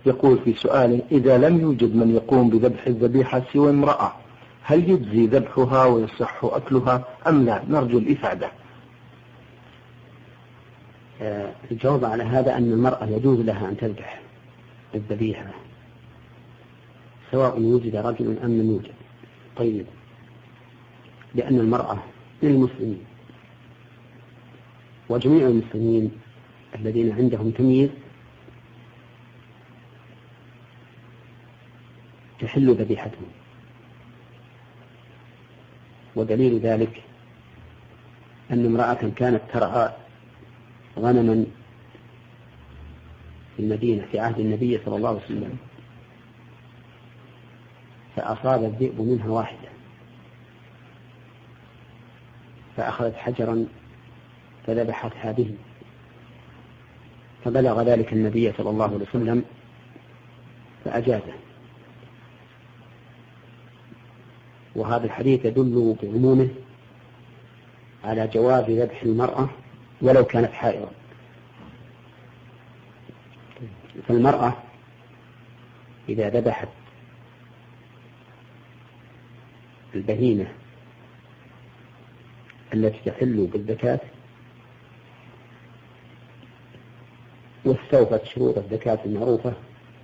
يقول في سؤاله: إذا لم يوجد من يقوم بذبح الذبيحة سوى امرأة، هل يجزي ذبحها ويصح أكلها أم لا؟ نرجو الإفادة. الجواب على هذا أن المرأة يجوز لها أن تذبح الذبيحة سواء وجد رجل أم لم يوجد. طيب، لأن المرأة من المسلمين، وجميع المسلمين الذين عندهم تمييز تحل ذبيحتهم، ودليل ذلك أن امرأة كانت ترعى غنما في المدينة في عهد النبي صلى الله عليه وسلم، فأصاب الذئب منها واحدة، فأخذت حجرا فذبحتها به، فبلغ ذلك النبي صلى الله عليه وسلم فأجازه. وهذا الحديث يدل بعمومه على جواز ذبح المرأة ولو كانت حائضة. فالمرأة إذا ذبحت البهيمة التي تحل بالزكاة واستوفت شروط الزكاة المعروفة،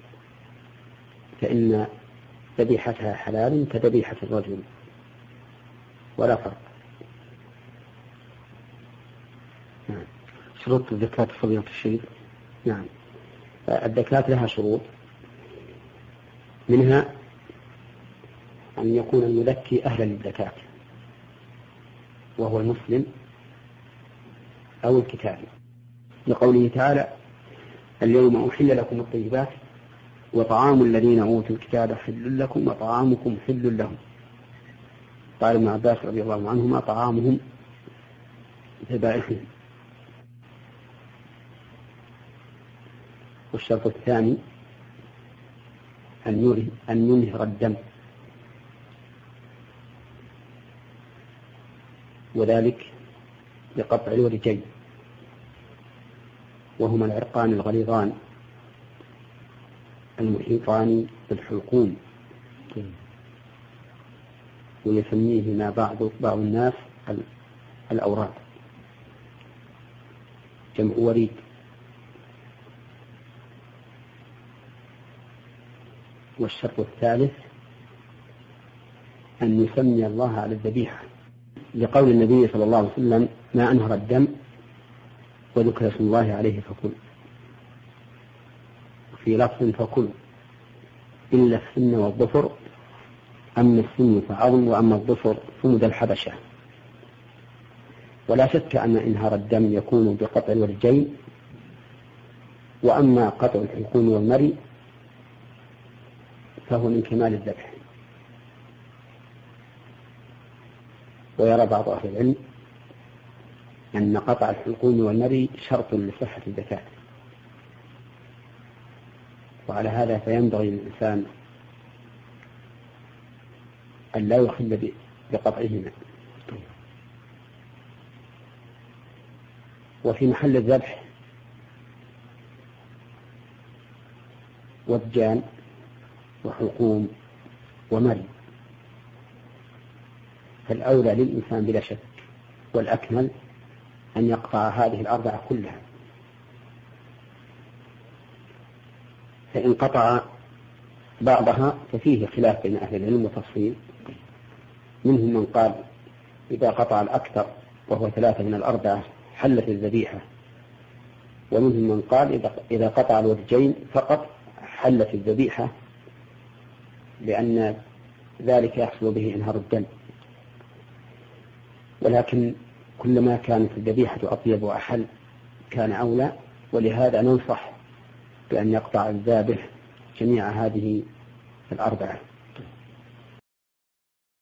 فإن ذبيحتها حلال كذبيحة الرجل ولا فرق. نعم. شروط الزكاة فضيلة الشيخ. نعم، الزكاة لها شروط، منها أن يكون المزكي أهلا للزكاة وهو المسلم أو الكتابي، لقوله تعالى: اليوم أحل لكم الطيبات وطعام الذين أوتوا الكتاب حل لكم وطعامكم حل لهم. قال ابن عباس رضي الله عنهما: طعامهم ذبائحهم. والشرط الثاني أن ينهر الدم، وذلك بقطع الورجين، وهما العرقان الغليظان المحيطان بالحلقوم، ويسميهما بعض الناس الأوراد، جمع وريد. والشرط الثالث أن يسمي الله على الذبيحة، لقول النبي صلى الله عليه وسلم: ما أنهر الدم وذكر اسم الله عليه فكل، في لفظ فكل إلا السن والظفر، أما السن فعظم وأما الظفر فمد الحبشة. ولا شك أن إنهار الدم يكون بقطع الورجين، وأما قطع الحلقوم والمري فهو من كمال الذبح. ويرى بعض أهل العلم أن قطع الحلقوم والمري شرط لصحة الزكاة، وعلى هذا فينبغي للإنسان أن لا يخل بقطعهما. وفي محل الذبح وجان وحلقوم ومري، فالأولى للإنسان بلا شك والأكمل أن يقطع هذه الأربعة كلها. فإن قطع بعضها ففيه خلاف بين أهل العلم وتفصيل، منهم من قال إذا قطع الأكثر وهو 3 من الأربعة حلت الذبيحة، ومنهم من قال إذا قطع الورجين فقط حلت الذبيحة، لأن ذلك يحصل به انهار الدم. ولكن كلما كانت الذبيحة أطيب وأحل كان أولى، ولهذا ننصح بأن يقطع الذابح جميع هذه الأربعة.